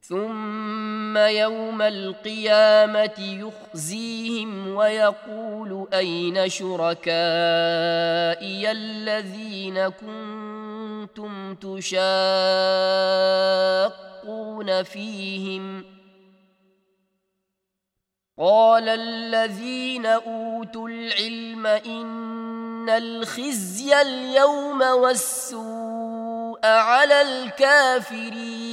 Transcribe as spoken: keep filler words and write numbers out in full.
ثم يوم القيامة يخزيهم ويقول أين شركائي الذين كنتم تشاقون فيهم قال الذين أوتوا العلم إن الخزي اليوم والسوء على الكافرين